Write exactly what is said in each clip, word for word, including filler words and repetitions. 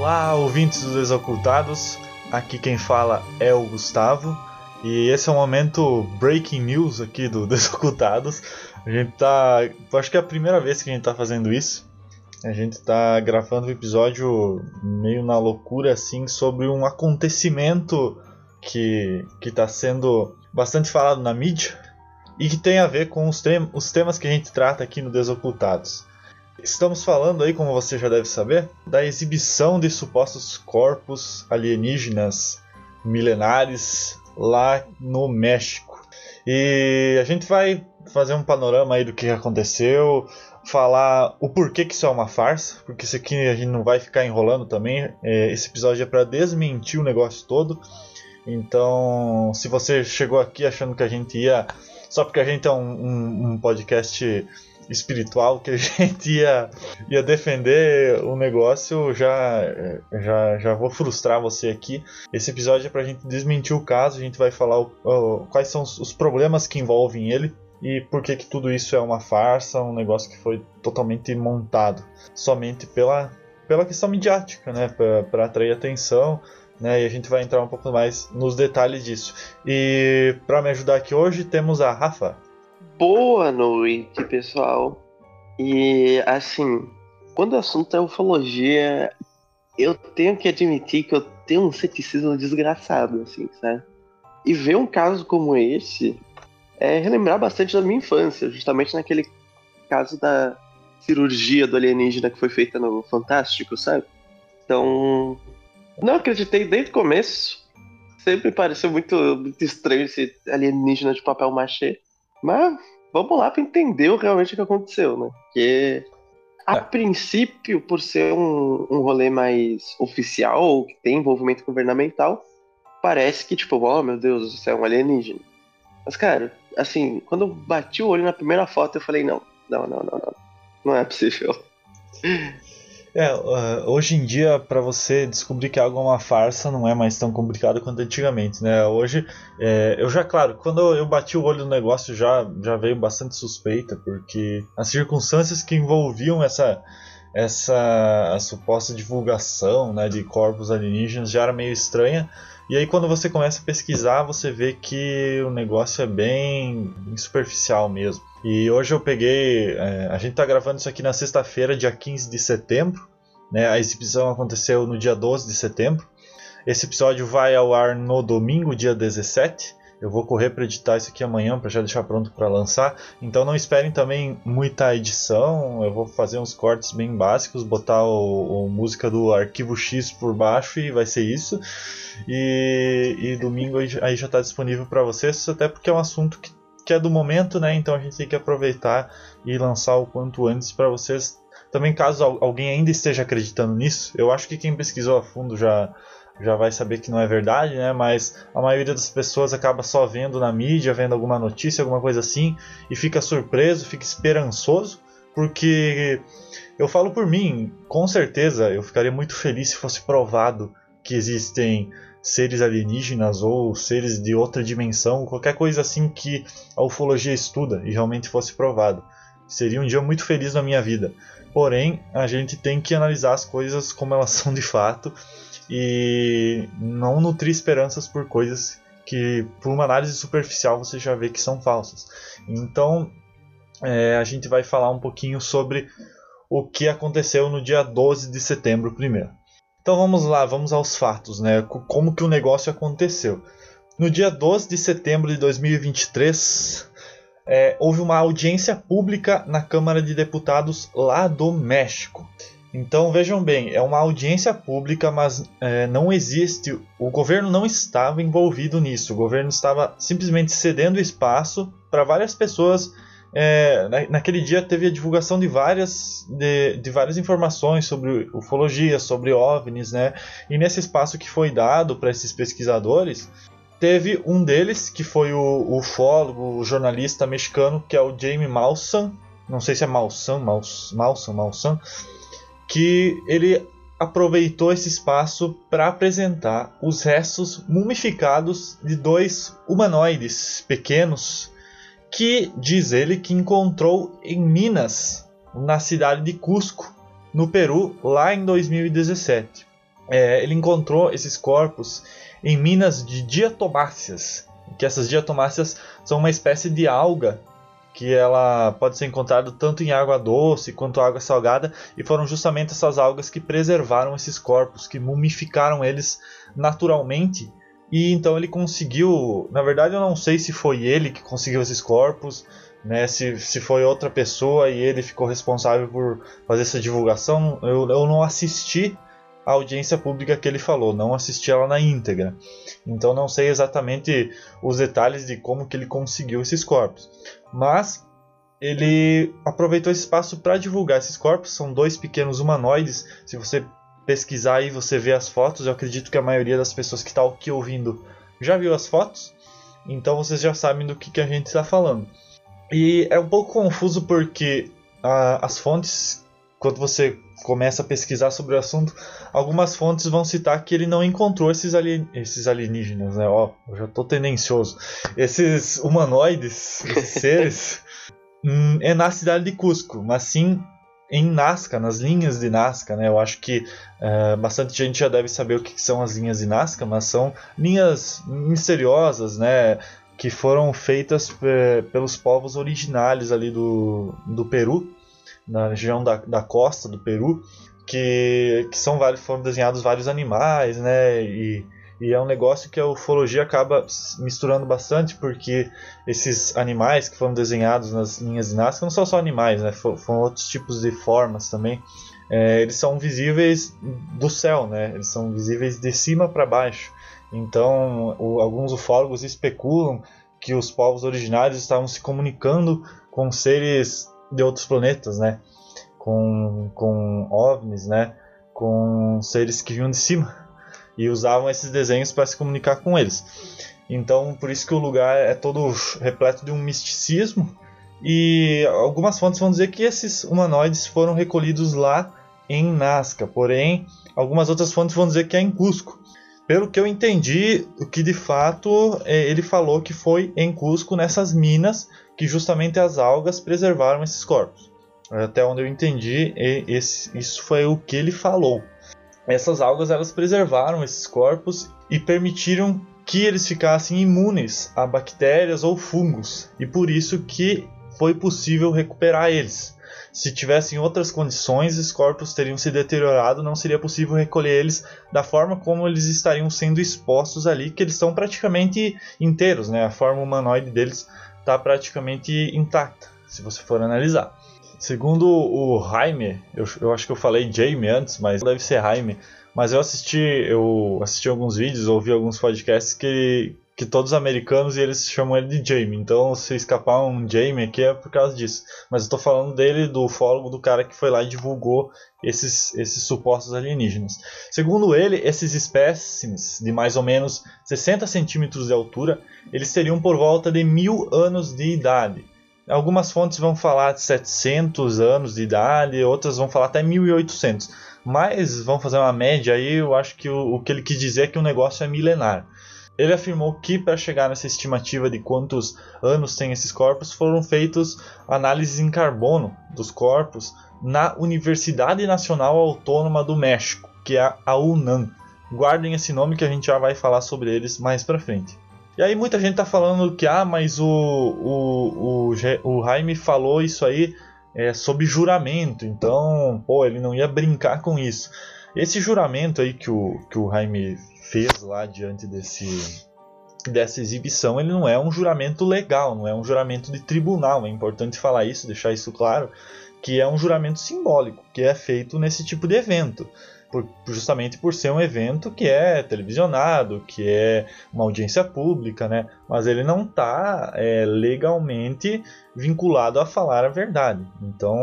Olá, ouvintes dos Desocultados, aqui quem fala é o Gustavo e esse é o momento Breaking News aqui do Desocultados. A gente tá, acho que é a primeira vez que a gente tá fazendo isso. A gente tá gravando um episódio meio na loucura assim sobre um acontecimento que, que tá sendo bastante falado na mídia e que tem a ver com os, tem, os temas que a gente trata aqui no Desocultados. Estamos falando aí, como você já deve saber, da exibição de supostos corpos alienígenas milenares lá no México. E a gente vai fazer um panorama aí do que aconteceu, falar o porquê que isso é uma farsa, porque isso aqui a gente não vai ficar enrolando também. Esse episódio é para desmentir o negócio todo. Então, se você chegou aqui achando que a gente ia, só porque a gente é um, um, um podcast espiritual, que a gente ia, ia defender o negócio, já, já, já vou frustrar você aqui. Esse episódio é pra gente desmentir o caso, a gente vai falar o, o, quais são os, os problemas que envolvem ele e por que que tudo isso é uma farsa, um negócio que foi totalmente montado somente pela, pela questão midiática, né, para atrair atenção, né, e a gente vai entrar um pouco mais nos detalhes disso. E para me ajudar aqui hoje temos a Rafa. Boa noite, pessoal. E assim, quando o assunto é ufologia, eu tenho que admitir que eu tenho um ceticismo desgraçado, assim, sabe? E ver um caso como esse é relembrar bastante da minha infância, justamente naquele caso da cirurgia do alienígena que foi feita no Fantástico, sabe? Então, não acreditei desde o começo. Sempre pareceu muito, muito estranho esse alienígena de papel machê. Mas vamos lá para entender realmente o que aconteceu, né? Porque, a é. princípio, por ser um, um rolê mais oficial, que tem envolvimento governamental, parece que, tipo, oh meu Deus, isso é um alienígena. Mas, cara, assim, quando eu bati o olho na primeira foto, eu falei, não, não, não, não, não, não é possível. É, uh, hoje em dia, para você descobrir que algo é uma farsa, não é mais tão complicado quanto antigamente, né? Hoje, é, eu já, claro, quando eu bati o olho no negócio, já, já veio bastante suspeita, porque as circunstâncias que envolviam essa, essa a suposta divulgação, né, de corpos alienígenas já era meio estranha. E aí, quando você começa a pesquisar, você vê que o negócio é bem, bem superficial mesmo. E hoje eu peguei, é, a gente tá gravando isso aqui na sexta-feira, dia quinze de setembro, né? A exibição aconteceu no dia doze de setembro. Esse episódio vai ao ar no domingo, dia dezessete. Eu vou correr para editar isso aqui amanhã para já deixar pronto para lançar. Então não esperem também muita edição. Eu vou fazer uns cortes bem básicos, botar o, o música do Arquivo X por baixo e vai ser isso. E, e domingo aí já está disponível para vocês, até porque é um assunto que que é do momento, né? Então a gente tem que aproveitar e lançar o quanto antes para vocês. Também, caso alguém ainda esteja acreditando nisso, eu acho que quem pesquisou a fundo já, já vai saber que não é verdade, né? Mas a maioria das pessoas acaba só vendo na mídia, vendo alguma notícia, alguma coisa assim, e fica surpreso, fica esperançoso, porque eu falo por mim, com certeza eu ficaria muito feliz se fosse provado que existem seres alienígenas ou seres de outra dimensão, qualquer coisa assim que a ufologia estuda e realmente fosse provado. Seria um dia muito feliz na minha vida. Porém, a gente tem que analisar as coisas como elas são de fato e não nutrir esperanças por coisas que, por uma análise superficial, você já vê que são falsas. Então, é, a gente vai falar um pouquinho sobre o que aconteceu no dia doze de setembro primeiro. Então vamos lá, vamos aos fatos, né? Como que o negócio aconteceu. No dia doze de setembro de dois mil e vinte e três, é, houve uma audiência pública na Câmara de Deputados lá do México. Então vejam bem, é uma audiência pública, mas é, não existe, o governo não estava envolvido nisso. O governo estava simplesmente cedendo espaço para várias pessoas. É, na, naquele dia teve a divulgação de várias, de, de várias informações sobre ufologia, sobre OVNIs, né? E nesse espaço que foi dado para esses pesquisadores, teve um deles que foi o, o ufólogo, o jornalista mexicano, que é o Jaime Maussan, não sei se é Maussan, Maus, Maussan, Maussan, que ele aproveitou esse espaço para apresentar os restos mumificados de dois humanoides pequenos, que diz ele que encontrou em Minas, na cidade de Cusco, no Peru, lá em dois mil e dezessete. é, ele encontrou esses corpos em minas de diatomáceas, que essas diatomáceas são uma espécie de alga que ela pode ser encontrada tanto em água doce quanto água salgada, e foram justamente essas algas que preservaram esses corpos, que mumificaram eles naturalmente. E então ele conseguiu, na verdade eu não sei se foi ele que conseguiu esses corpos, né, se, se foi outra pessoa e ele ficou responsável por fazer essa divulgação. Eu, eu não assisti a audiência pública que ele falou, não assisti ela na íntegra, então não sei exatamente os detalhes de como que ele conseguiu esses corpos, mas ele aproveitou esse espaço para divulgar esses corpos. São dois pequenos humanoides. Se você pesquisar aí, você vê as fotos. Eu acredito que a maioria das pessoas que está aqui ouvindo já viu as fotos, então vocês já sabem do que, que a gente está falando. E é um pouco confuso porque ah, as fontes, quando você começa a pesquisar sobre o assunto, algumas fontes vão citar que ele não encontrou esses, alien... esses alienígenas, né? Ó, eu já tô tendencioso. Esses humanoides, esses seres, hum, é na cidade de Cusco, mas sim em Nazca, nas linhas de Nazca, né? Eu acho que uh, bastante gente já deve saber o que são as linhas de Nazca, mas são linhas misteriosas, né? Que foram feitas uh, pelos povos originários ali do, do Peru, na região da, da costa do Peru, que, que são vários, foram desenhados vários animais, né? E, e é um negócio que a ufologia acaba misturando bastante, porque esses animais que foram desenhados nas linhas de Nazca não são só animais, né? Foram outros tipos de formas também. É, eles são visíveis do céu, né? Eles são visíveis de cima para baixo. Então, o, alguns ufólogos especulam que os povos originários estavam se comunicando com seres de outros planetas, né? Com, com ovnis, né? Com seres que vinham de cima e usavam esses desenhos para se comunicar com eles. Então, por isso que o lugar é todo repleto de um misticismo, e algumas fontes vão dizer que esses humanoides foram recolhidos lá em Nazca, porém algumas outras fontes vão dizer que é em Cusco. Pelo que eu entendi, o que de fato ele falou que foi em Cusco, nessas minas, que justamente as algas preservaram esses corpos. Até onde eu entendi, esse, isso foi o que ele falou. Essas algas, elas preservaram esses corpos e permitiram que eles ficassem imunes a bactérias ou fungos, e por isso que foi possível recuperar eles. Se tivessem outras condições, os corpos teriam se deteriorado, não seria possível recolher eles da forma como eles estariam sendo expostos ali, que eles estão praticamente inteiros, né? A forma humanoide deles está praticamente intacta, se você for analisar. Segundo o Jaime, eu, eu acho que eu falei Jaime antes, mas deve ser Jaime, mas eu assisti, eu assisti alguns vídeos, ouvi alguns podcasts que, que todos os americanos, e eles chamam ele de Jaime, então se escapar um Jaime aqui é por causa disso. Mas eu estou falando dele, do ufólogo, do cara que foi lá e divulgou esses, esses supostos alienígenas. Segundo ele, esses espécimes de mais ou menos sessenta centímetros de altura, eles teriam por volta de mil anos de idade. Algumas fontes vão falar de setecentos anos de idade, outras vão falar até mil e oitocentos. Mas vão fazer uma média aí, eu acho que o, o que ele quis dizer é que o negócio é milenar. Ele afirmou que para chegar nessa estimativa de quantos anos tem esses corpos, foram feitos análises em carbono dos corpos na Universidade Nacional Autônoma do México, que é a UNAM. Guardem esse nome que a gente já vai falar sobre eles mais para frente. E aí muita gente tá falando que ah, mas o, o, o, o Jaime falou isso aí é, sob juramento, então pô, ele não ia brincar com isso. Esse juramento aí que o, que o Jaime fez lá diante desse, dessa exibição, ele não é um juramento legal, não é um juramento de tribunal, é importante falar isso, deixar isso claro, que é um juramento simbólico, que é feito nesse tipo de evento. Por, justamente por ser um evento que é televisionado, que é uma audiência pública, né? Mas ele não está é, legalmente vinculado a falar a verdade. Então,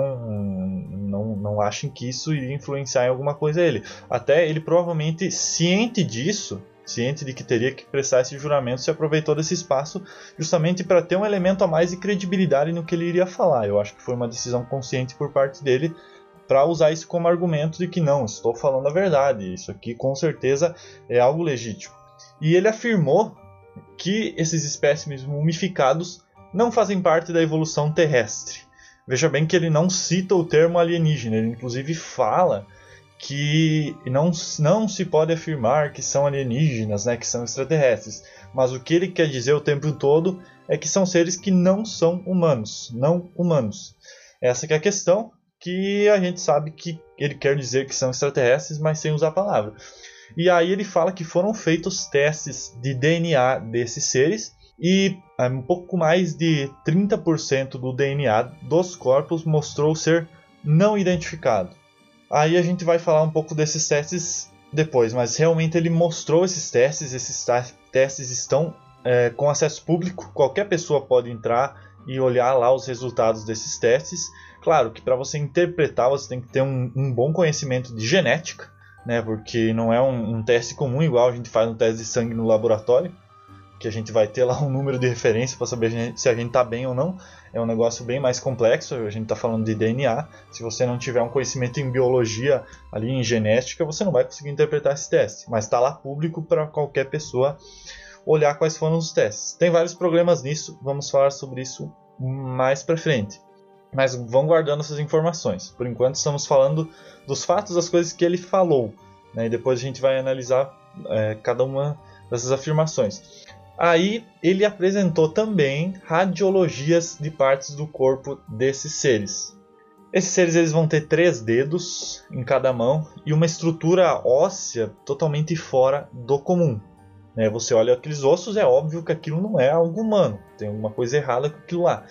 não, não achem que isso iria influenciar em alguma coisa ele. Até ele provavelmente, ciente disso, ciente de que teria que prestar esse juramento, se aproveitou desse espaço justamente para ter um elemento a mais de credibilidade no que ele iria falar. Eu acho que foi uma decisão consciente por parte dele, para usar isso como argumento de que não, estou falando a verdade, isso aqui com certeza é algo legítimo. E ele afirmou que esses espécimes mumificados não fazem parte da evolução terrestre. Veja bem que ele não cita o termo alienígena, ele inclusive fala que não, não se pode afirmar que são alienígenas, né, que são extraterrestres. Mas o que ele quer dizer o tempo todo é que são seres que não são humanos, não humanos. Essa que é a questão, que a gente sabe que ele quer dizer que são extraterrestres, mas sem usar a palavra. E aí ele fala que foram feitos testes de D N A desses seres, e um pouco mais de trinta por cento do D N A dos corpos mostrou ser não identificado. Aí a gente vai falar um pouco desses testes depois, mas realmente ele mostrou esses testes, esses testes estão é, com acesso público, qualquer pessoa pode entrar e olhar lá os resultados desses testes. Claro que para você interpretar você tem que ter um, um bom conhecimento de genética, né, porque não é um, um teste comum igual a gente faz um teste de sangue no laboratório, que a gente vai ter lá um número de referência para saber se a gente está bem ou não. É um negócio bem mais complexo, a gente está falando de D N A. Se você não tiver um conhecimento em biologia, ali em genética, você não vai conseguir interpretar esse teste. Mas está lá público para qualquer pessoa olhar quais foram os testes. Tem vários problemas nisso, vamos falar sobre isso mais para frente. Mas vão guardando essas informações. Por enquanto estamos falando dos fatos, das coisas que ele falou, né? E depois a gente vai analisar é, cada uma dessas afirmações. Aí ele apresentou também radiologias de partes do corpo desses seres. Esses seres eles vão ter três dedos em cada mão e uma estrutura óssea totalmente fora do comum. Né? Você olha aqueles ossos, é óbvio que aquilo não é algo humano, tem alguma coisa errada com aquilo lá.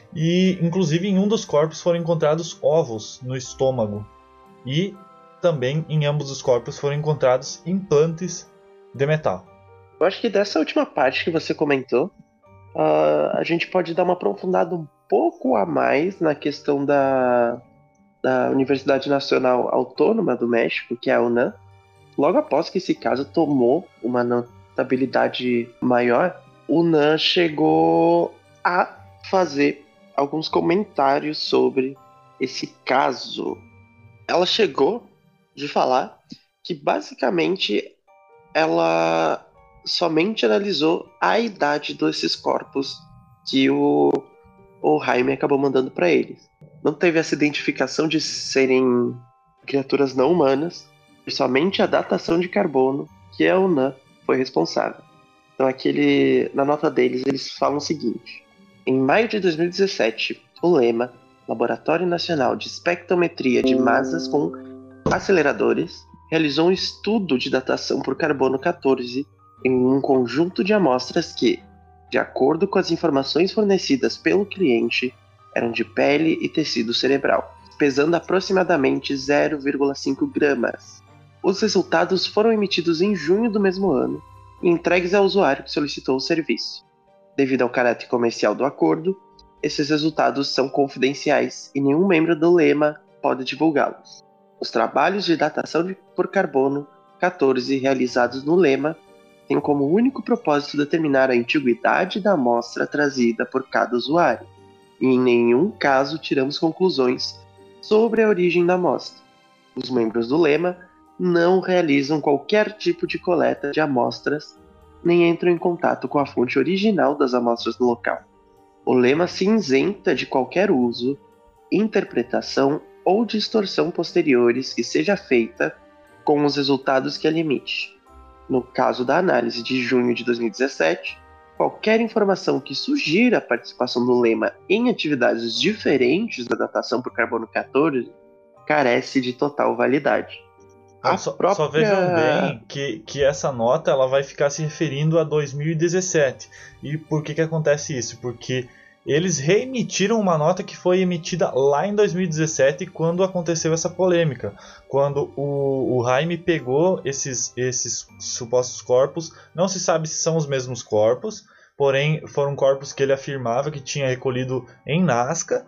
E inclusive em um dos corpos foram encontrados ovos no estômago. E também em ambos os corpos foram encontrados implantes de metal. Eu acho que dessa última parte que você comentou, uh, a gente pode dar uma aprofundada um pouco a mais na questão da, da Universidade Nacional Autônoma do México, que é a UNAM. Logo após que esse caso tomou uma notabilidade maior, a UNAM chegou a fazer alguns comentários sobre esse caso. Ela chegou de falar que basicamente ela somente analisou a idade desses corpos que o, o Jaime acabou mandando para eles. Não teve essa identificação de serem criaturas não humanas, e somente a datação de carbono que a UNAM foi responsável. Então aquele, na nota deles eles falam o seguinte: em maio de dois mil e dezessete, o LEMA, Laboratório Nacional de Espectrometria de Massas com Aceleradores, realizou um estudo de datação por carbono quatorze em um conjunto de amostras que, de acordo com as informações fornecidas pelo cliente, eram de pele e tecido cerebral, pesando aproximadamente zero vírgula cinco gramas. Os resultados foram emitidos em junho do mesmo ano e entregues ao usuário que solicitou o serviço. Devido ao caráter comercial do acordo, esses resultados são confidenciais e nenhum membro do LEMA pode divulgá-los. Os trabalhos de datação de, por carbono quatorze realizados no LEMA têm como único propósito determinar a antiguidade da amostra trazida por cada usuário, e em nenhum caso tiramos conclusões sobre a origem da amostra. Os membros do LEMA não realizam qualquer tipo de coleta de amostras, nem entram em contato com a fonte original das amostras no local. O LEMA se isenta de qualquer uso, interpretação ou distorção posteriores que seja feita com os resultados que ele emite. No caso da análise de junho de dois mil e dezessete, qualquer informação que sugira a participação do LEMA em atividades diferentes da datação por carbono quatorze carece de total validade. A só, própria... só vejam bem que, que essa nota ela vai ficar se referindo a dois mil e dezessete. E por que, que acontece isso? Porque eles reemitiram uma nota que foi emitida lá em dois mil e dezessete, quando aconteceu essa polêmica. Quando o, o Jaime pegou esses, esses supostos corpos, não se sabe se são os mesmos corpos, porém foram corpos que ele afirmava que tinha recolhido em Nazca,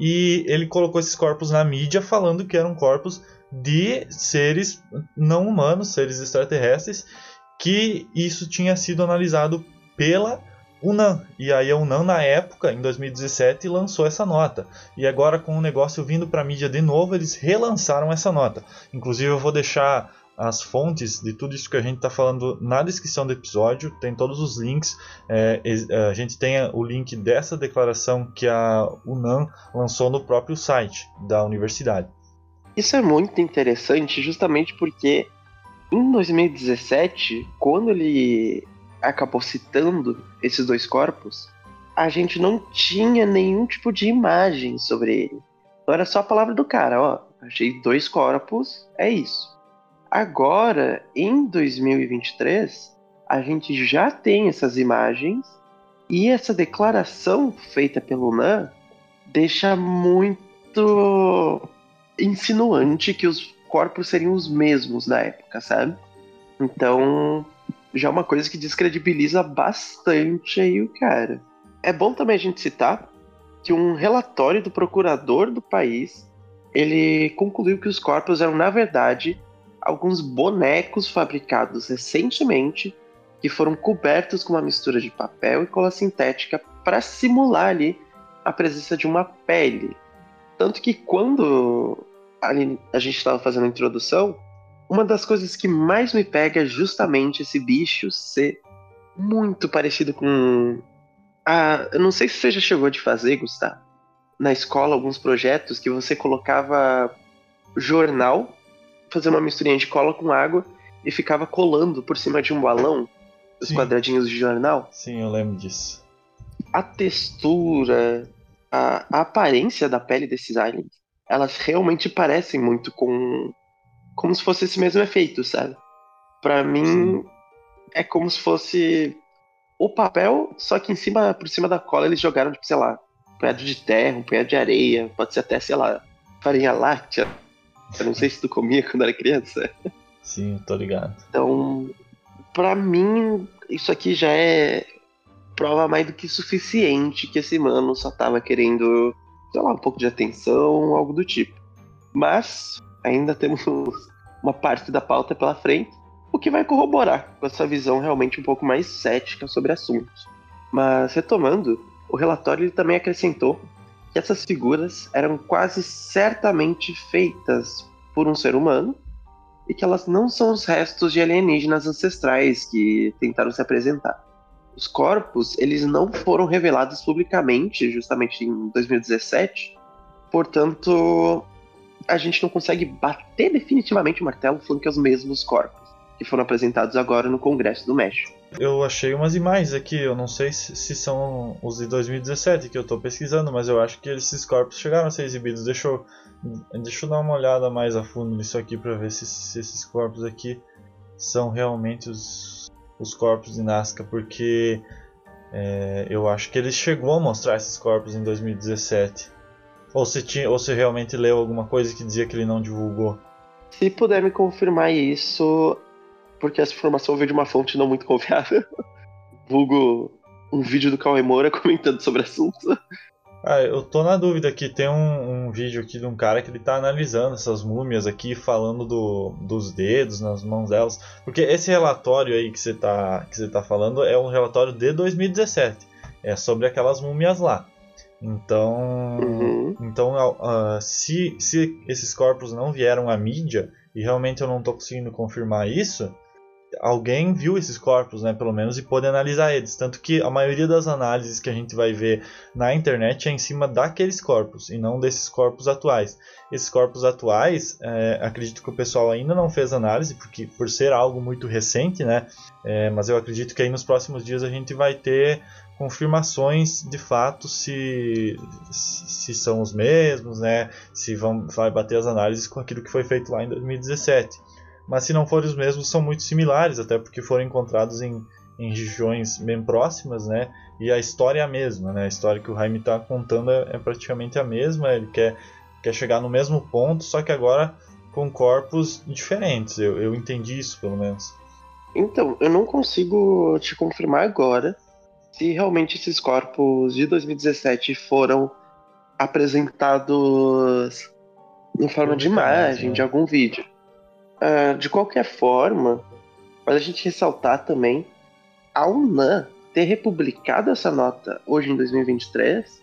e ele colocou esses corpos na mídia falando que eram corpos de seres não humanos, seres extraterrestres, que isso tinha sido analisado pela UNAM. E aí a UNAM, na época, em dois mil e dezessete, lançou essa nota. E agora, com o negócio vindo para a mídia de novo, eles relançaram essa nota. Inclusive, eu vou deixar as fontes de tudo isso que a gente está falando na descrição do episódio. Tem todos os links. É, a gente tem o link dessa declaração que a UNAM lançou no próprio site da universidade. Isso é muito interessante, justamente porque em dois mil e dezessete, quando ele acabou citando esses dois corpos, a gente não tinha nenhum tipo de imagem sobre ele. Então era só a palavra do cara, ó, achei dois corpos, é isso. Agora, em dois mil e vinte e três, a gente já tem essas imagens e essa declaração feita pelo Nan deixa muito insinuante que os corpos seriam os mesmos da época, sabe? Então, já é uma coisa que descredibiliza bastante aí o cara. É bom também a gente citar que um relatório do procurador do país, ele concluiu que os corpos eram, na verdade, alguns bonecos fabricados recentemente que foram cobertos com uma mistura de papel e cola sintética para simular ali a presença de uma pele. Tanto que quando ali a gente estava fazendo a introdução, uma das coisas que mais me pega é justamente esse bicho ser muito parecido com... Ah, eu não sei se você já chegou de fazer, Gustavo, na escola alguns projetos que você colocava jornal, fazer uma misturinha de cola com água e ficava colando por cima de um balão os Sim, quadradinhos de jornal. sim, eu lembro disso. A textura, a, a aparência da pele desses aliens, elas realmente parecem muito com... como se fosse esse mesmo efeito, sabe? Pra Sim. mim, é como se fosse o papel, só que em cima, por cima da cola eles jogaram, tipo, sei lá, um punhado de terra, um punhado de areia, pode ser até, sei lá, farinha láctea. Eu não sei se tu comia quando era criança. Sim, tô ligado. Então, pra mim, isso aqui já é prova mais do que suficiente que esse mano só tava querendo, sei lá, um pouco de atenção, algo do tipo. Mas ainda temos uma parte da pauta pela frente, o que vai corroborar com essa visão realmente um pouco mais cética sobre assuntos. Mas retomando, o relatório ele também acrescentou que essas figuras eram quase certamente feitas por um ser humano e que elas não são os restos de alienígenas ancestrais que tentaram se apresentar. Os corpos, eles não foram revelados publicamente, justamente em dois mil e dezessete, portanto, a gente não consegue bater definitivamente o martelo falando que é os mesmos corpos que foram apresentados agora no Congresso do México. Eu achei umas imagens aqui, eu não sei se, se são os de dois mil e dezessete que eu tô pesquisando, mas eu acho que esses corpos chegaram a ser exibidos. Deixa eu, deixa eu dar uma olhada mais a fundo nisso aqui pra ver se, se esses corpos aqui são realmente os, os corpos de Nazca, porque é, eu acho que ele chegou a mostrar esses corpos em dois mil e dezessete. Ou se, tinha, ou se realmente leu alguma coisa que dizia que ele não divulgou. Se puder me confirmar isso, porque essa informação veio de uma fonte não muito confiável, vulgo um vídeo do Cauê Moura comentando sobre o assunto. Ah, eu tô na dúvida aqui, tem um, um vídeo aqui de um cara que ele tá analisando essas múmias aqui, falando do, dos dedos nas mãos delas, porque esse relatório aí que você tá, que você tá falando é um relatório de dois mil e dezessete, é sobre aquelas múmias lá. Então, Uhum. então uh, se, se esses corpos não vieram à mídia, e realmente eu não tô conseguindo confirmar isso, alguém viu esses corpos, né, pelo menos, e pôde analisar eles. Tanto que a maioria das análises que a gente vai ver na internet é em cima daqueles corpos, e não desses corpos atuais. Esses corpos atuais, é, acredito que o pessoal ainda não fez análise, porque por ser algo muito recente, né, é, mas eu acredito que aí nos próximos dias a gente vai ter confirmações de fato se, se são os mesmos, né, se vão, vai bater as análises com aquilo que foi feito lá em dois mil e dezessete. Mas se não forem os mesmos, são muito similares, até porque foram encontrados em, em regiões bem próximas, né? E a história é a mesma, né? A história que o Jaime está contando é, é praticamente a mesma, ele quer, quer chegar no mesmo ponto, só que agora com corpos diferentes, eu, eu entendi isso pelo menos. Então, eu não consigo te confirmar agora se realmente esses corpos de dois mil e dezessete foram apresentados em forma de Publicamente, imagem, de né? algum vídeo. Uh, de qualquer forma, para a gente ressaltar também, a UNAM ter republicado essa nota hoje em dois mil e vinte e três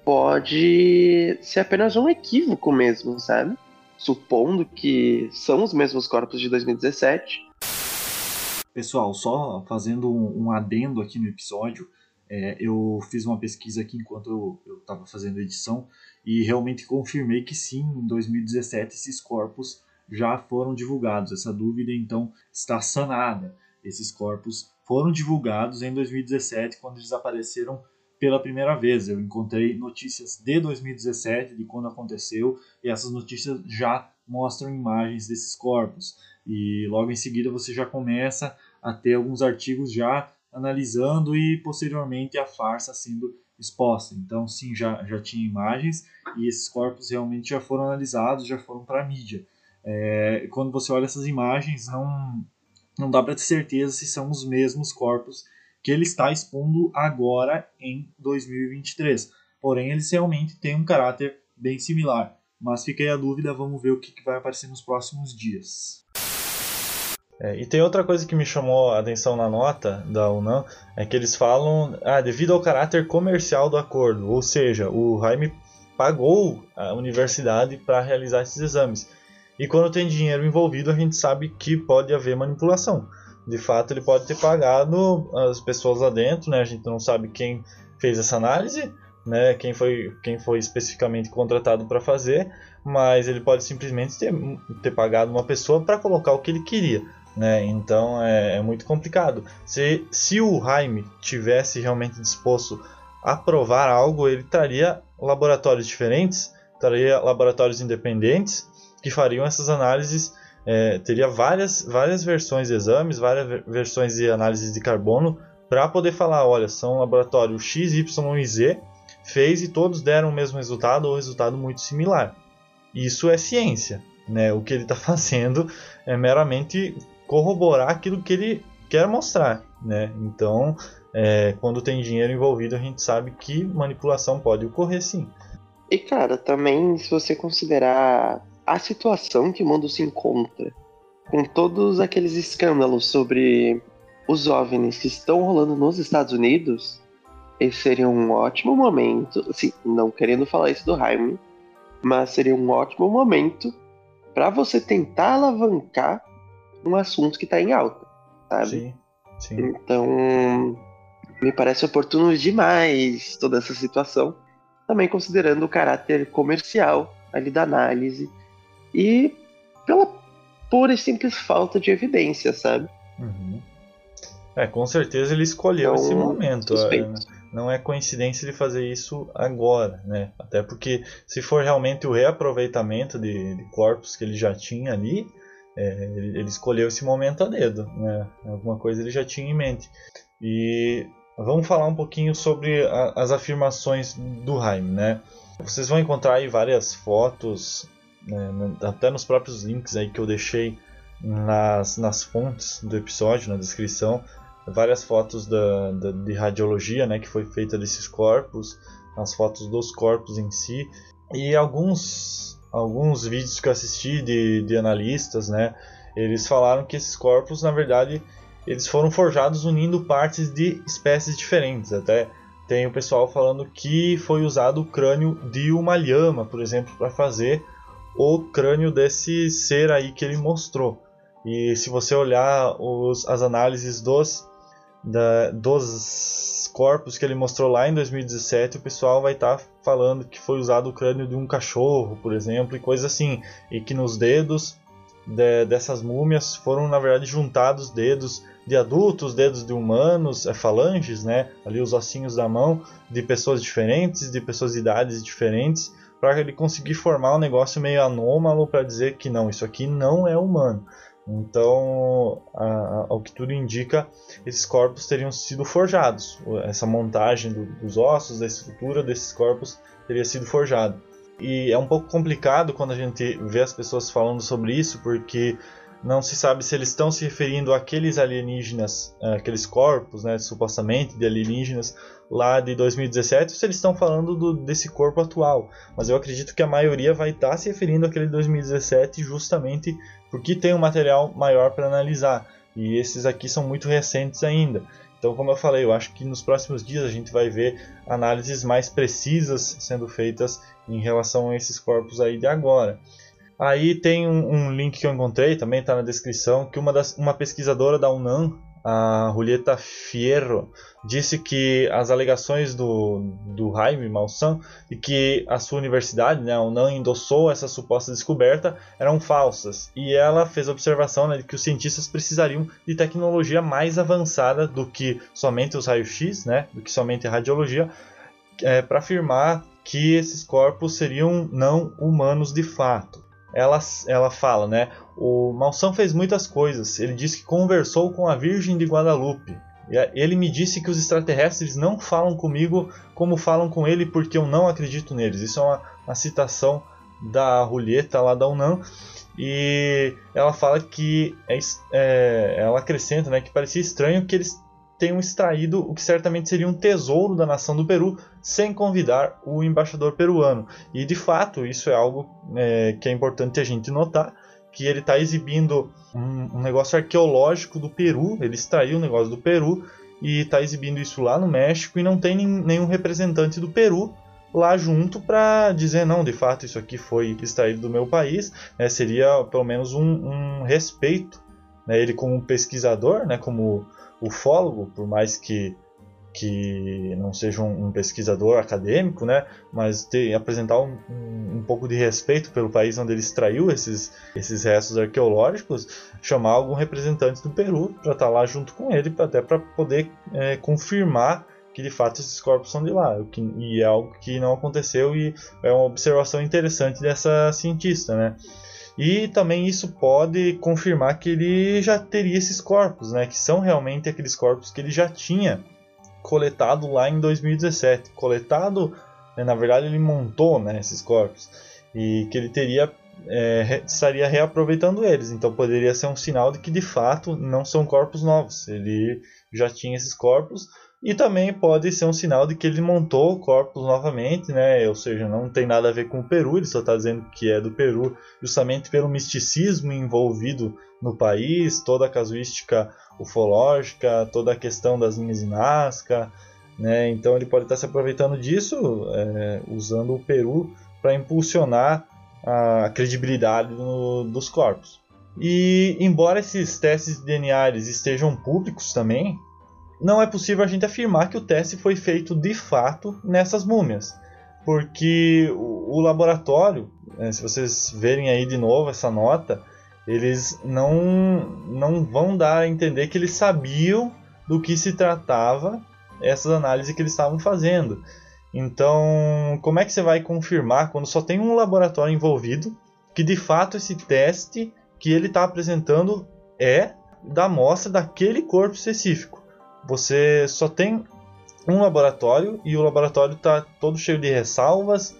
pode ser apenas um equívoco mesmo, sabe? Supondo que são os mesmos corpos de dois mil e dezessete. Pessoal, só fazendo um, um adendo aqui no episódio, É, eu fiz uma pesquisa aqui enquanto eu estava fazendo a edição e realmente confirmei que sim, em dois mil e dezessete esses corpos já foram divulgados. Essa dúvida então está sanada. Esses corpos foram divulgados em dois mil e dezessete quando eles apareceram pela primeira vez. Eu encontrei notícias de dois mil e dezessete, de quando aconteceu, e essas notícias já mostram imagens desses corpos. E logo em seguida você já começa a ter alguns artigos já analisando e posteriormente a farsa sendo exposta. Então sim, já, já tinha imagens e esses corpos realmente já foram analisados, já foram para a mídia. É, quando você olha essas imagens, não, não dá para ter certeza se são os mesmos corpos que ele está expondo agora em dois mil e vinte e três. Porém, eles realmente têm um caráter bem similar. Mas fica aí a dúvida, vamos ver o que vai aparecer nos próximos dias. É, e tem outra coisa que me chamou a atenção na nota da UNAM, é que eles falam, ah, devido ao caráter comercial do acordo, ou seja, o Jaime pagou a universidade para realizar esses exames. E quando tem dinheiro envolvido, a gente sabe que pode haver manipulação. De fato, ele pode ter pagado as pessoas lá dentro, né? A gente não sabe quem fez essa análise, né? Quem foi, quem foi especificamente contratado para fazer, mas ele pode simplesmente ter, ter pagado uma pessoa para colocar o que ele queria, né? Então é, é muito complicado. Se, se o Jaime tivesse realmente disposto a provar algo, ele traria laboratórios diferentes, traria laboratórios independentes que fariam essas análises. É, teria várias, várias versões de exames, várias versões de análises de carbono para poder falar, olha, são laboratório X, Y e Z, fez e todos deram o mesmo resultado ou resultado muito similar. Isso é ciência, né? O que ele está fazendo é meramente corroborar aquilo que ele quer mostrar, né? Então, é, quando tem dinheiro envolvido, a gente sabe que manipulação pode ocorrer sim. E cara, também se você considerar a situação que o mundo se encontra, com todos aqueles escândalos sobre os OVNIs que estão rolando nos Estados Unidos, esse seria um ótimo momento, assim, não querendo falar isso do Jaime, mas seria um ótimo momento para você tentar alavancar um assunto que está em alta, sabe? Sim, sim. Então, me parece oportuno demais toda essa situação, também considerando o caráter comercial ali da análise e pela pura e simples falta de evidência, sabe? Uhum. É, com certeza ele escolheu Então, esse momento. suspeito. Não é coincidência ele fazer isso agora, né? Até porque se for realmente o reaproveitamento de, de corpos que ele já tinha ali, é, ele, ele escolheu esse momento a dedo, né? Alguma coisa ele já tinha em mente. E vamos falar um pouquinho sobre a, as afirmações do Jaime, né? Vocês vão encontrar aí várias fotos, né, até nos próprios links aí que eu deixei nas, nas fontes do episódio, na descrição, várias fotos da, da, de radiologia, né, que foi feita desses corpos, as fotos dos corpos em si, e alguns, alguns vídeos que eu assisti de, de analistas, né, eles falaram que esses corpos, na verdade, eles foram forjados unindo partes de espécies diferentes. Até tem o pessoal falando que foi usado o crânio de uma lhama, por exemplo, para fazer o crânio desse ser aí que ele mostrou. E se você olhar os, as análises dos, da, dos corpos que ele mostrou lá em dois mil e dezessete, o pessoal vai estar tá falando que foi usado o crânio de um cachorro, por exemplo, e coisa assim. E que nos dedos de, dessas múmias foram, na verdade, juntados dedos de adultos, dedos de humanos, é, falanges, né? Ali os ossinhos da mão, de pessoas diferentes, de pessoas de idades diferentes, para ele conseguir formar um negócio meio anômalo para dizer que não, isso aqui não é humano. Então, a, a, ao que tudo indica, esses corpos teriam sido forjados. Essa montagem do, dos ossos, da estrutura desses corpos teria sido forjada. E é um pouco complicado quando a gente vê as pessoas falando sobre isso, porque não se sabe se eles estão se referindo àqueles alienígenas, aqueles corpos, né, supostamente de alienígenas lá de dois mil e dezessete, ou se eles estão falando do, desse corpo atual. Mas eu acredito que a maioria vai estar se referindo àquele de dois mil e dezessete justamente porque tem um material maior para analisar. E esses aqui são muito recentes ainda. Então, como eu falei, eu acho que nos próximos dias a gente vai ver análises mais precisas sendo feitas em relação a esses corpos aí de agora. Aí tem um, um link que eu encontrei, também está na descrição, que uma, das, uma pesquisadora da UNAM, a Julieta Fierro, disse que as alegações do, do Jaime Maussan e que a sua universidade, né, não endossou essa suposta descoberta eram falsas. E ela fez a observação, né, de que os cientistas precisariam de tecnologia mais avançada do que somente os raios-x, né, do que somente a radiologia, é, para afirmar que esses corpos seriam não humanos de fato. Ela, ela fala, né? O Maussan fez muitas coisas. Ele disse que conversou com a Virgem de Guadalupe. Ele me disse que os extraterrestres não falam comigo como falam com ele porque eu não acredito neles. Isso é uma, uma citação da Julieta lá da UNAM. E ela fala que é, é, ela acrescenta, né, que parecia estranho que eles tenham extraído o que certamente seria um tesouro da nação do Peru sem convidar o embaixador peruano. E de fato isso é algo é, que é importante a gente notar, que ele está exibindo um, um negócio arqueológico do Peru. Ele extraiu um negócio do Peru e está exibindo isso lá no México e não tem nenhum representante do Peru lá junto para dizer, não, de fato isso aqui foi extraído do meu país. É, seria pelo menos um, um respeito, né? Ele como pesquisador, né, como ufólogo, por mais que, que não seja um, um pesquisador acadêmico, né, mas ter, apresentar um, um, um pouco de respeito pelo país onde ele extraiu esses, esses restos arqueológicos, chamar algum representante do Peru para estar lá junto com ele, pra, até para poder é, confirmar que de fato esses corpos são de lá, o que, e é algo que não aconteceu e é uma observação interessante dessa cientista, né. E também isso pode confirmar que ele já teria esses corpos, né, que são realmente aqueles corpos que ele já tinha coletado lá em dois mil e dezessete. Coletado, né, na verdade ele montou, né, esses corpos, e que ele teria, é, estaria reaproveitando eles. Então poderia ser um sinal de que de fato não são corpos novos, ele já tinha esses corpos. E também pode ser um sinal de que ele montou corpos novamente, né? Ou seja, não tem nada a ver com o Peru, ele só está dizendo que é do Peru justamente pelo misticismo envolvido no país, toda a casuística ufológica, toda a questão das linhas de Nazca, né? Então ele pode estar se aproveitando disso, é, usando o Peru para impulsionar a credibilidade no, dos corpos. E embora esses testes de D N A eles estejam públicos também, não é possível a gente afirmar que o teste foi feito de fato nessas múmias, porque o, o laboratório, né, se vocês verem aí de novo essa nota, eles não, não vão dar a entender que eles sabiam do que se tratava essas análises que eles estavam fazendo. Então, como é que você vai confirmar quando só tem um laboratório envolvido que de fato esse teste que ele está apresentando é da amostra daquele corpo específico? Você só tem um laboratório e o laboratório está todo cheio de ressalvas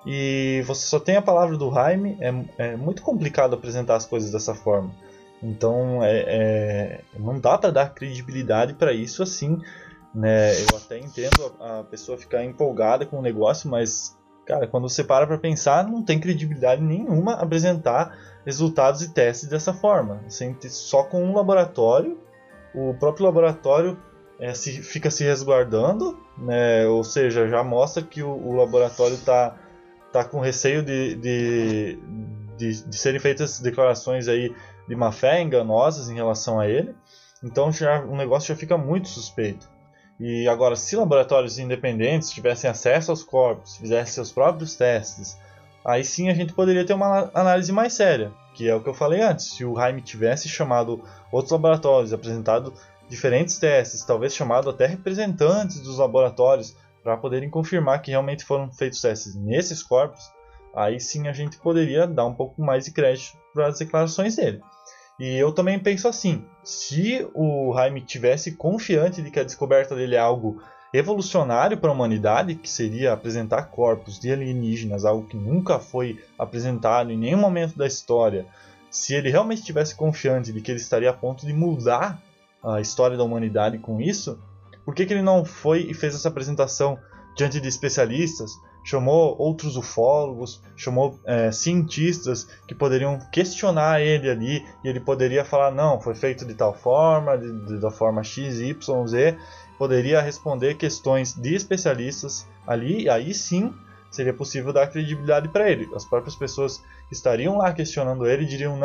e você só tem a palavra do Jaime. É, é muito complicado apresentar as coisas dessa forma. Então é, é, não dá para dar credibilidade para isso assim, né? Eu até entendo a, a pessoa ficar empolgada com o negócio, mas cara, quando você para para pensar, não tem credibilidade nenhuma apresentar resultados e testes dessa forma. Assim, só com um laboratório, o próprio laboratório É, se, fica se resguardando, né? Ou seja, já mostra que o, o laboratório está tá com receio de, de, de, de serem feitas declarações aí de má fé, enganosas em relação a ele. Então já, o negócio já fica muito suspeito. E agora, se laboratórios independentes tivessem acesso aos corpos, fizessem seus próprios testes, aí sim a gente poderia ter uma análise mais séria, que é o que eu falei antes. Se o Jaime tivesse chamado outros laboratórios, apresentado diferentes testes, talvez chamado até representantes dos laboratórios para poderem confirmar que realmente foram feitos testes nesses corpos, aí sim a gente poderia dar um pouco mais de crédito para as declarações dele. E eu também penso assim, se o Jaime tivesse confiante de que a descoberta dele é algo evolucionário para a humanidade, que seria apresentar corpos de alienígenas, algo que nunca foi apresentado em nenhum momento da história, se ele realmente estivesse confiante de que ele estaria a ponto de mudar a história da humanidade com isso, por que, que ele não foi e fez essa apresentação diante de especialistas, chamou outros ufólogos, chamou é, cientistas que poderiam questionar ele ali, e ele poderia falar, não, foi feito de tal forma, de, de, da forma X, Y, Z, poderia responder questões de especialistas ali, e aí sim seria possível dar credibilidade para ele. As próprias pessoas que estariam lá questionando ele diriam, não,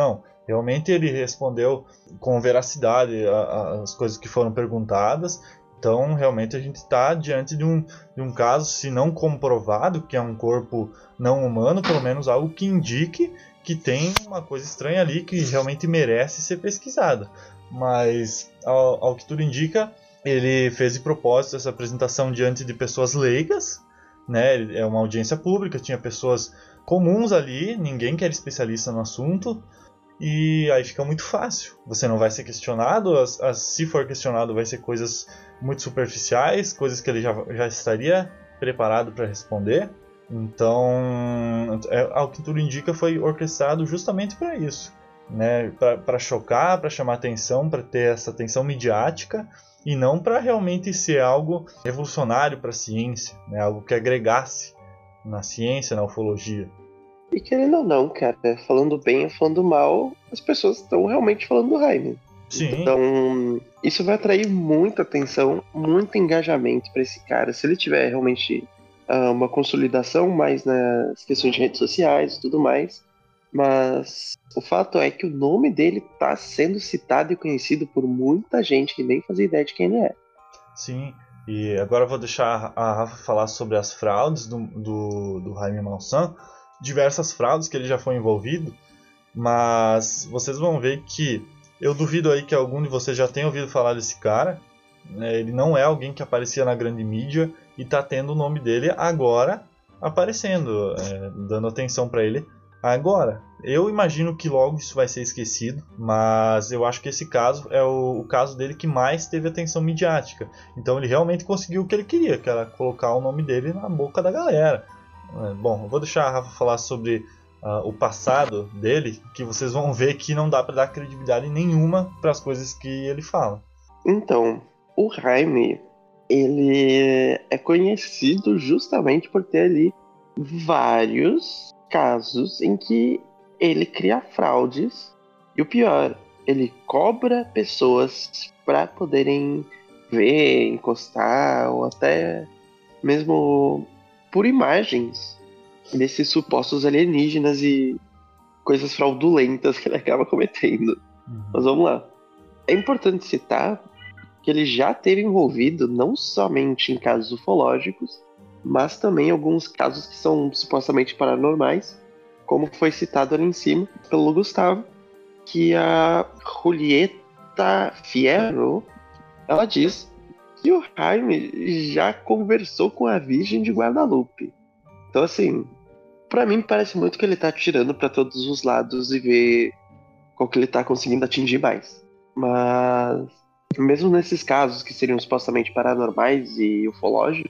Realmente ele respondeu com veracidade a, a, as coisas que foram perguntadas. Então, realmente, a gente está diante de um, de um caso, se não comprovado, que é um corpo não humano, pelo menos algo que indique que tem uma coisa estranha ali que realmente merece ser pesquisada. Mas, ao, ao que tudo indica, ele fez de propósito essa apresentação diante de pessoas leigas, né? É uma audiência pública, tinha pessoas comuns ali, ninguém que era especialista no assunto. E aí fica muito fácil. Você não vai ser questionado, as, as, se for questionado vai ser coisas muito superficiais, coisas que ele já, já estaria preparado para responder. Então, é, ao que tudo indica, foi orquestrado justamente para isso, né? Para chocar, para chamar atenção, para ter essa atenção midiática, e não para realmente ser algo revolucionário para a ciência, né? Algo que agregasse na ciência, na ufologia. E querendo ou não, cara, falando bem ou falando mal, as pessoas estão realmente falando do Jaime. Sim. Então, isso vai atrair muita atenção, muito engajamento para esse cara. Se ele tiver realmente uh, uma consolidação mais nas questões de redes sociais e tudo mais. Mas o fato é que o nome dele está sendo citado e conhecido por muita gente que nem fazia ideia de quem ele é. Sim. E agora eu vou deixar a Rafa falar sobre as fraudes do, do, do Jaime Maussan. Diversas fraudes que ele já foi envolvido, mas vocês vão ver que eu duvido aí que algum de vocês já tenha ouvido falar desse cara, né? Ele não é alguém que aparecia na grande mídia e está tendo o nome dele agora aparecendo, é, dando atenção para ele agora. Eu imagino que logo isso vai ser esquecido, mas eu acho que esse caso é o, o caso dele que mais teve atenção midiática. Então ele realmente conseguiu o que ele queria, que era colocar o nome dele na boca da galera. Bom, eu vou deixar a Rafa falar sobre uh, o passado dele, que vocês vão ver que não dá para dar credibilidade nenhuma para as coisas que ele fala. Então, o Jaime, ele é conhecido justamente por ter ali vários casos em que ele cria fraudes. E o pior, ele cobra pessoas para poderem ver, encostar ou até mesmo por imagens desses supostos alienígenas e coisas fraudulentas que ele acaba cometendo. Uhum. Mas vamos lá. É importante citar que ele já esteve envolvido não somente em casos ufológicos, mas também em alguns casos que são supostamente paranormais, como foi citado ali em cima pelo Gustavo, que a Julieta Fierro, ela diz que o Jaime já conversou com a Virgem de Guadalupe. Então, assim, pra mim parece muito que ele tá tirando pra todos os lados e ver qual que ele tá conseguindo atingir mais. Mas, mesmo nesses casos que seriam supostamente paranormais e ufológicos,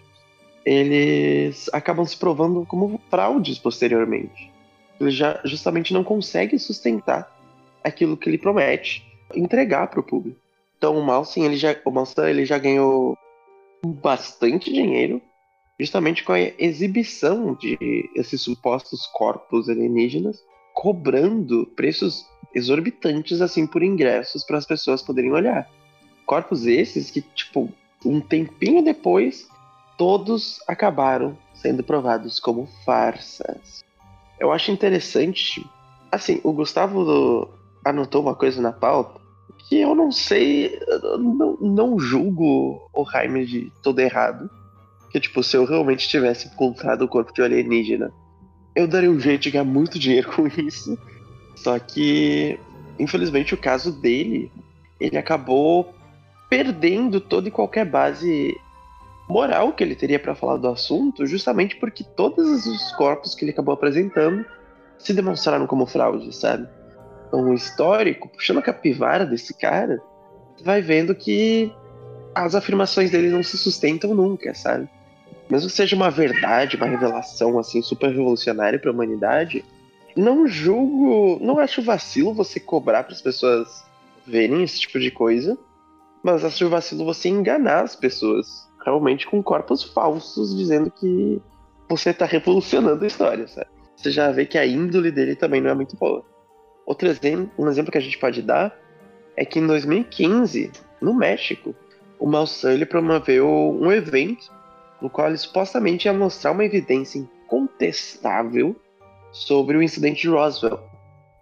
eles acabam se provando como fraudes posteriormente. Ele já justamente não consegue sustentar aquilo que ele promete entregar pro público. Então o Maussan, ele já, o Maussan, ele já ganhou bastante dinheiro justamente com a exibição de esses supostos corpos alienígenas, cobrando preços exorbitantes assim por ingressos para as pessoas poderem olhar. Corpos esses que, tipo, um tempinho depois, todos acabaram sendo provados como farsas. Eu acho interessante, assim, o Gustavo anotou uma coisa na pauta que eu não sei, eu não, não julgo o Jaime de todo errado. Que, tipo, se eu realmente tivesse encontrado o corpo de um alienígena, eu daria um jeito de ganhar muito dinheiro com isso. Só que, infelizmente, o caso dele, ele acabou perdendo toda e qualquer base moral que ele teria para falar do assunto, justamente porque todos os corpos que ele acabou apresentando se demonstraram como fraude, sabe? Então, o histórico, puxando a capivara desse cara, vai vendo que as afirmações dele não se sustentam nunca, sabe? Mesmo que seja uma verdade, uma revelação assim super revolucionária para a humanidade, não julgo, não acho vacilo você cobrar para as pessoas verem esse tipo de coisa, mas acho vacilo você enganar as pessoas realmente com corpos falsos dizendo que você está revolucionando a história, sabe? Você já vê que a índole dele também não é muito boa. Outro exemplo, um exemplo que a gente pode dar é que em dois mil e quinze, no México, o Maussan ele promoveu um evento no qual ele supostamente ia mostrar uma evidência incontestável sobre o incidente de Roswell.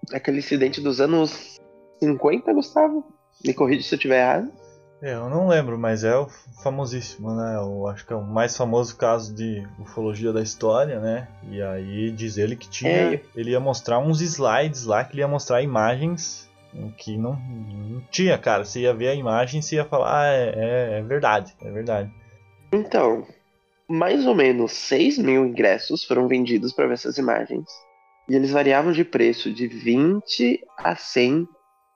aquele incidente dos anos cinquenta, Gustavo? Me corrija se eu estiver errado. É, eu não lembro, mas é o famosíssimo, né? Eu acho que é o mais famoso caso de ufologia da história, né? E aí diz ele que tinha, É, ele ia mostrar uns slides lá, que ele ia mostrar imagens que não, não tinha, cara. Você ia ver a imagem e você ia falar, ah, é, é, é verdade, é verdade. então, mais ou menos seis mil ingressos foram vendidos para ver essas imagens. E eles variavam de preço de vinte a cem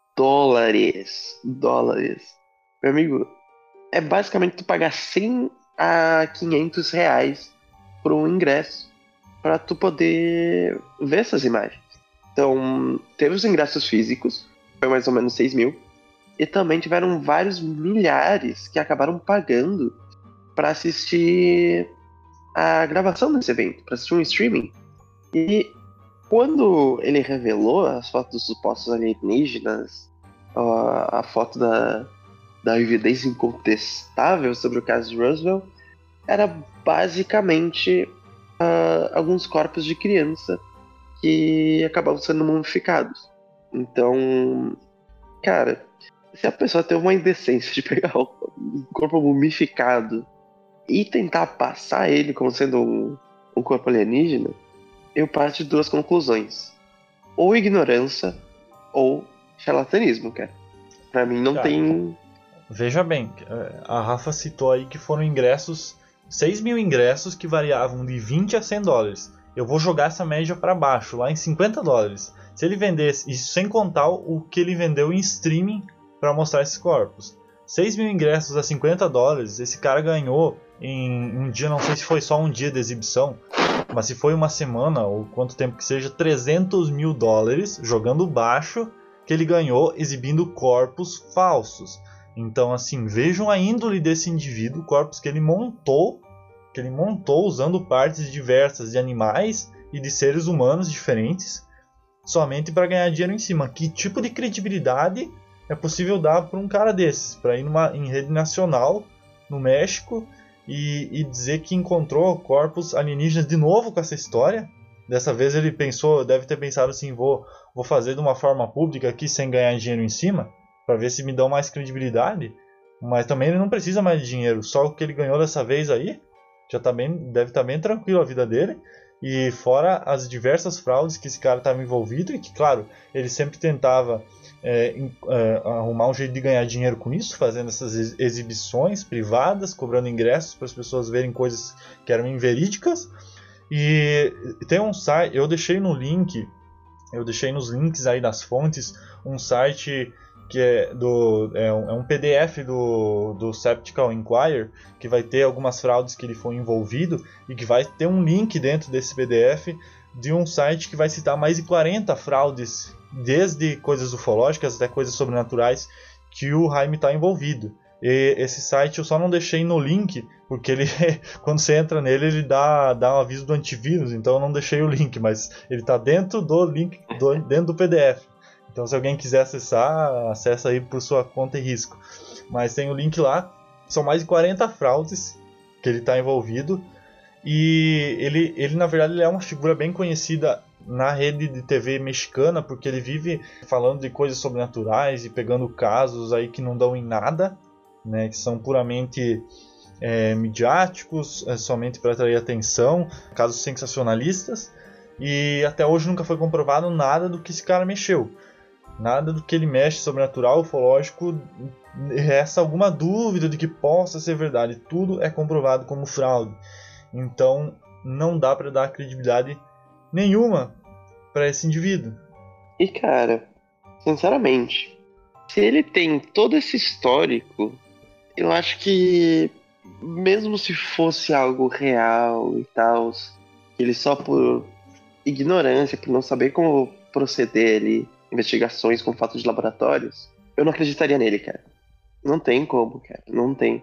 dólares. Dólares. Meu amigo, é basicamente tu pagar cem a quinhentos reais por um ingresso para tu poder ver essas imagens. Então, teve os ingressos físicos, foi mais ou menos seis mil, e também tiveram vários milhares que acabaram pagando para assistir a gravação desse evento, para assistir um streaming. E quando ele revelou as fotos dos supostos alienígenas, a, a foto da, da evidência incontestável sobre o caso de Roswell, era basicamente uh, alguns corpos de criança que acabavam sendo mumificados. Então, cara, se a pessoa tem uma indecência de pegar um corpo mumificado e tentar passar ele como sendo um, um corpo alienígena, eu parto de duas conclusões. Ou ignorância, ou charlatanismo, cara. Pra mim não Cara, tem... veja bem, a Rafa citou aí que foram ingressos, seis mil ingressos que variavam de vinte a cem dólares. Eu vou jogar essa média para baixo, lá em cinquenta dólares. Se ele vendesse, isso sem contar o que ele vendeu em streaming para mostrar esses corpos. seis mil ingressos a cinquenta dólares, esse cara ganhou em um dia, não sei se foi só um dia de exibição, mas se foi uma semana ou quanto tempo que seja, trezentos mil dólares jogando baixo que ele ganhou exibindo corpos falsos. Então, assim, vejam a índole desse indivíduo, corpos que ele montou, que ele montou usando partes diversas de animais e de seres humanos diferentes, somente para ganhar dinheiro em cima. Que tipo de credibilidade é possível dar para um cara desses, para ir numa, em rede nacional no México e, e dizer que encontrou corpos alienígenas de novo com essa história? Dessa vez ele pensou, deve ter pensado assim, vou, vou fazer de uma forma pública aqui sem ganhar dinheiro em cima, para ver se me dão mais credibilidade. Mas também ele não precisa mais de dinheiro, só o que ele ganhou dessa vez aí, já tá bem, deve estar tá bem tranquilo a vida dele. E fora as diversas fraudes que esse cara estava envolvido, e que, claro, ele sempre tentava é, é, arrumar um jeito de ganhar dinheiro com isso, fazendo essas exibições privadas, cobrando ingressos para as pessoas verem coisas que eram inverídicas. E tem um site, eu deixei no link, eu deixei nos links aí das fontes, um site que é, do, é, um, é um P D F do, do Skeptical Inquirer, que vai ter algumas fraudes que ele foi envolvido, e que vai ter um link dentro desse P D F de um site que vai citar mais de quarenta fraudes, desde coisas ufológicas até coisas sobrenaturais, que o Jaime está envolvido. E esse site eu só não deixei no link, porque ele, quando você entra nele, ele dá, dá um aviso do antivírus, então eu não deixei o link, mas ele está dentro do link, do, dentro do P D F. Então se alguém quiser acessar, acessa aí por sua conta e risco. Mas tem o link lá, são mais de quarenta fraudes que ele está envolvido. E ele, ele na verdade ele é uma figura bem conhecida na rede de T V mexicana, porque ele vive falando de coisas sobrenaturais e pegando casos aí que não dão em nada, né, que são puramente é, midiáticos, é, somente para atrair atenção, casos sensacionalistas. E até hoje nunca foi comprovado nada do que esse cara mexeu. Nada do que ele mexe sobrenatural, ufológico, resta alguma dúvida de que possa ser verdade. Tudo é comprovado como fraude. Então não dá para dar credibilidade nenhuma para esse indivíduo. E cara, sinceramente, se ele tem todo esse histórico, eu acho que mesmo se fosse algo real e tal, ele só por ignorância, por não saber como proceder ali, investigações com fatos de laboratórios, eu não acreditaria nele, cara. Não tem como, cara. Não tem.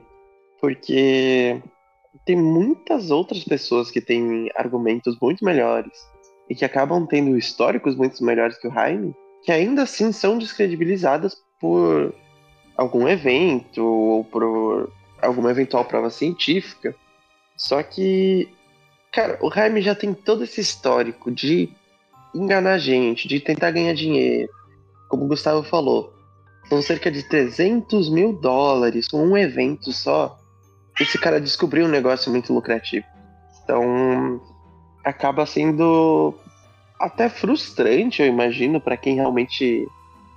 Porque tem muitas outras pessoas que têm argumentos muito melhores e que acabam tendo históricos muito melhores que o Jaime, que ainda assim são descredibilizadas por algum evento ou por alguma eventual prova científica. Só que, cara, o Jaime já tem todo esse histórico de enganar a gente, de tentar ganhar dinheiro. Como o Gustavo falou, são cerca de trezentos mil dólares com um evento só. Esse cara descobriu um negócio muito lucrativo. Então, acaba sendo até frustrante, eu imagino, para quem realmente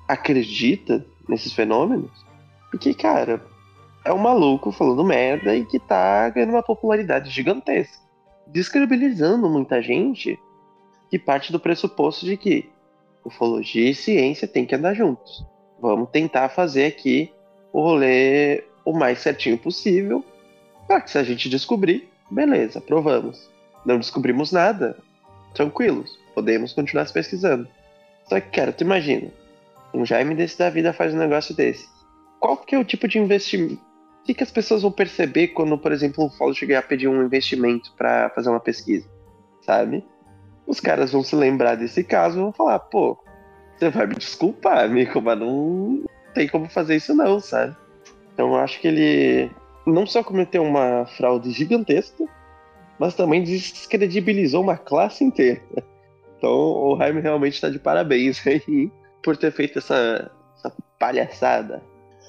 acredita nesses fenômenos. Porque, cara, é um maluco falando merda e que tá ganhando uma popularidade gigantesca, descredibilizando muita gente que parte do pressuposto de que ufologia e ciência têm que andar juntos. Vamos tentar fazer aqui o rolê o mais certinho possível, para que se a gente descobrir, beleza, provamos. Não descobrimos nada, tranquilos, podemos continuar se pesquisando. Só que, cara, tu imagina, um Jaime desse da vida faz um negócio desse. Qual que é o tipo de investimento? O que, que as pessoas vão perceber quando, por exemplo, o ufólogo chegar a pedir um investimento para fazer uma pesquisa? Sabe? Os caras vão se lembrar desse caso e vão falar, pô, você vai me desculpar, amigo, mas não tem como fazer isso não, sabe? Então eu acho que ele não só cometeu uma fraude gigantesca, mas também descredibilizou uma classe inteira. Então o Jaime realmente está de parabéns aí por ter feito essa, essa palhaçada.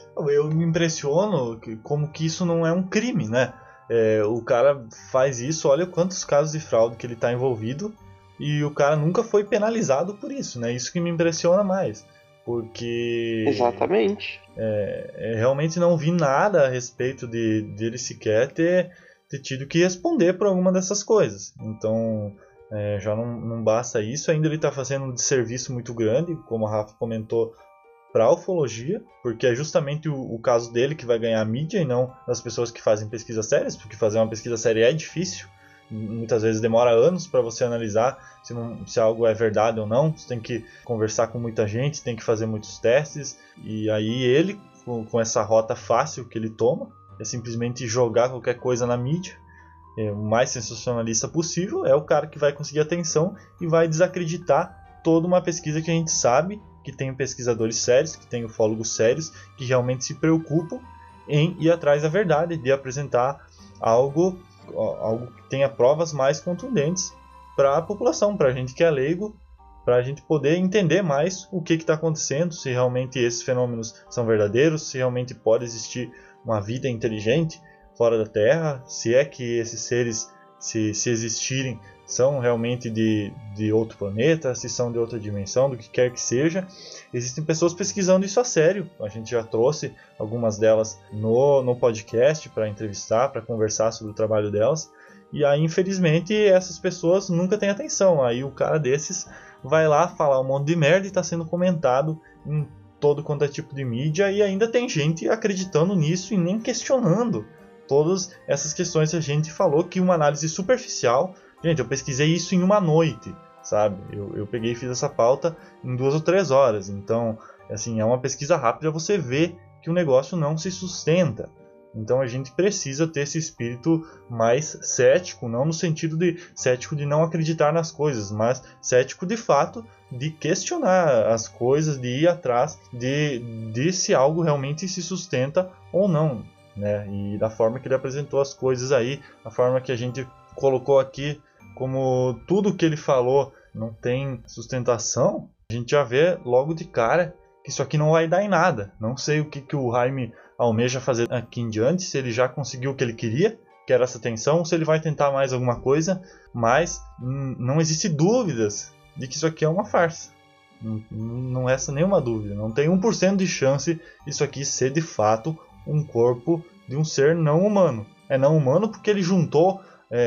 Eu me impressiono que, como que isso não é um crime, né? É, o cara faz isso, olha quantos casos de fraude que ele está envolvido e o cara nunca foi penalizado por isso, né? Isso que me impressiona mais, porque... Exatamente. É, é, realmente não vi nada a respeito de, de ele sequer ter, ter tido que responder por alguma dessas coisas. Então, é, já não, não basta isso, ainda ele está fazendo um desserviço muito grande, como a Rafa comentou, para a ufologia, porque é justamente o, o caso dele que vai ganhar mídia e não das pessoas que fazem pesquisas sérias, porque fazer uma pesquisa séria é difícil, muitas vezes demora anos para você analisar se, não, se algo é verdade ou não, você tem que conversar com muita gente, tem que fazer muitos testes, e aí ele, com, com essa rota fácil que ele toma, é simplesmente jogar qualquer coisa na mídia, é, o mais sensacionalista possível, é o cara que vai conseguir atenção e vai desacreditar toda uma pesquisa que a gente sabe que tem pesquisadores sérios, que tem ufólogos sérios, que realmente se preocupam em ir atrás da verdade, de apresentar algo, algo que tenha provas mais contundentes para a população, para a gente que é leigo, para a gente poder entender mais o que está acontecendo, se realmente esses fenômenos são verdadeiros, se realmente pode existir uma vida inteligente fora da Terra, se é que esses seres, se, se existirem, são realmente de, de outro planeta, se são de outra dimensão, do que quer que seja. Existem pessoas pesquisando isso a sério. A gente já trouxe algumas delas no, no podcast para entrevistar, para conversar sobre o trabalho delas. E aí, infelizmente, essas pessoas nunca têm atenção. Aí o cara desses vai lá falar um monte de merda e está sendo comentado em todo quanto é tipo de mídia. E ainda tem gente acreditando nisso e nem questionando todas essas questões que a gente falou, que uma análise superficial... Gente, eu pesquisei isso em uma noite, sabe? Eu, eu peguei e fiz essa pauta em duas ou três horas. Então, assim, é uma pesquisa rápida, você vê que o negócio não se sustenta. Então a gente precisa ter esse espírito mais cético, não no sentido de cético de não acreditar nas coisas, mas cético de fato de questionar as coisas, de ir atrás de, de se algo realmente se sustenta ou não, né? E da forma que ele apresentou as coisas aí, a forma que a gente colocou aqui, como tudo que ele falou não tem sustentação, a gente já vê logo de cara que isso aqui não vai dar em nada. Não sei o que, que o Jaime almeja fazer aqui em diante, se ele já conseguiu o que ele queria, que era essa atenção, ou se ele vai tentar mais alguma coisa, mas hum, não existe dúvidas de que isso aqui é uma farsa. Não, não resta nenhuma dúvida. Não tem um por cento de chance disso aqui ser de fato um corpo de um ser não humano. É não humano porque ele juntou...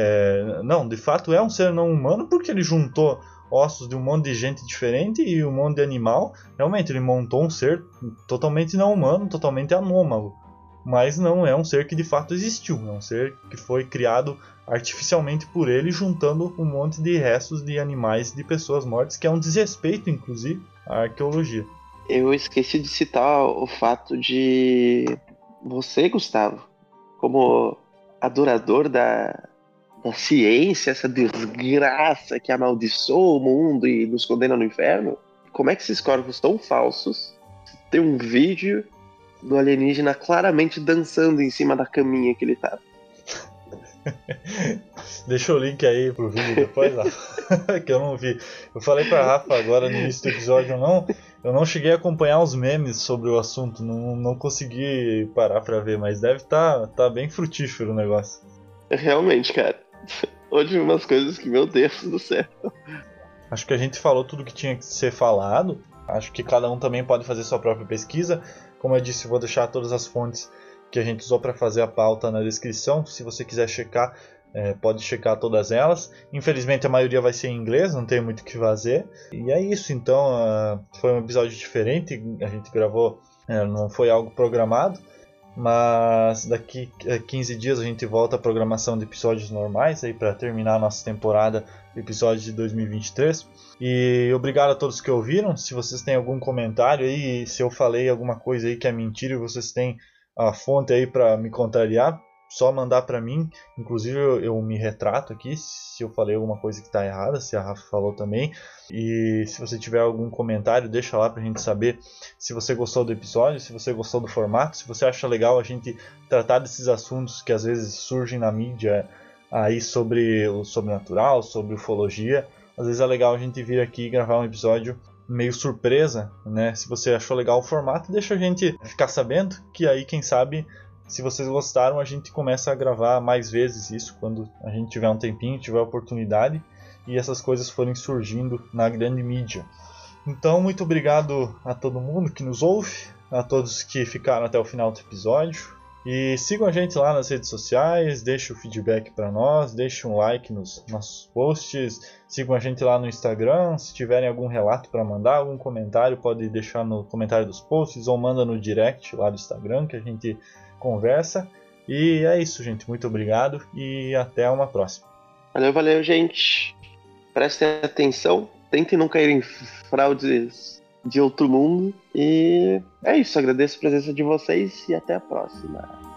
É, não, de fato é um ser não humano porque ele juntou ossos de um monte de gente diferente e um monte de animal. Realmente ele montou um ser totalmente não humano, totalmente anômalo, mas não é um ser que de fato existiu, é um ser que foi criado artificialmente por ele, juntando um monte de restos de animais, de pessoas mortas, que é um desrespeito inclusive à arqueologia. Eu esqueci de citar o fato de você, Gustavo, como adorador da da ciência, essa desgraça que amaldiçoa o mundo e nos condena no inferno, como é que esses corpos tão falsos tem um vídeo do alienígena claramente dançando em cima da caminha que ele tava? Deixa o link aí pro vídeo depois, Rafa, que eu não vi. Eu falei pra Rafa agora no início do episódio, eu não, eu não cheguei a acompanhar os memes sobre o assunto, não, não consegui parar pra ver, mas deve estar tá, tá bem frutífero o negócio. Realmente, cara. Hoje umas coisas que, meu Deus do céu. Acho que a gente falou tudo que tinha que ser falado. Acho que cada um também pode fazer sua própria pesquisa. Como eu disse, eu vou deixar todas as fontes que a gente usou para fazer a pauta na descrição. Se você quiser checar, é, pode checar todas elas. Infelizmente a maioria vai ser em inglês, não tem muito o que fazer. E é isso, então uh, foi um episódio diferente. A gente gravou, é, não foi algo programado. Mas daqui a quinze dias a gente volta à programação de episódios normais aí para terminar a nossa temporada de episódios de dois mil e vinte e três. E obrigado a todos que ouviram. Se vocês têm algum comentário aí, se eu falei alguma coisa aí que é mentira e vocês têm a fonte aí para me contrariar, só mandar para mim. Inclusive eu, eu me retrato aqui se eu falei alguma coisa que está errada, se a Rafa falou também. E se você tiver algum comentário, deixa lá pra gente saber se você gostou do episódio, se você gostou do formato, se você acha legal a gente tratar desses assuntos que às vezes surgem na mídia aí sobre o sobrenatural, sobre ufologia. Às vezes é legal a gente vir aqui gravar um episódio meio surpresa, né? Se você achou legal o formato, deixa a gente ficar sabendo, que aí quem sabe, se vocês gostaram, a gente começa a gravar mais vezes isso, quando a gente tiver um tempinho, tiver oportunidade, e essas coisas forem surgindo na grande mídia. Então, muito obrigado a todo mundo que nos ouve, a todos que ficaram até o final do episódio. E sigam a gente lá nas redes sociais, deixem o feedback para nós, deixem um like nos nossos posts, sigam a gente lá no Instagram. Se tiverem algum relato para mandar, algum comentário, pode deixar no comentário dos posts ou manda no direct lá do Instagram que a gente conversa. E é isso, gente. Muito obrigado e até uma próxima. Valeu, valeu, gente. Prestem atenção, tentem não cair em fraudes de outro mundo. E é isso, agradeço a presença de vocês e até a próxima.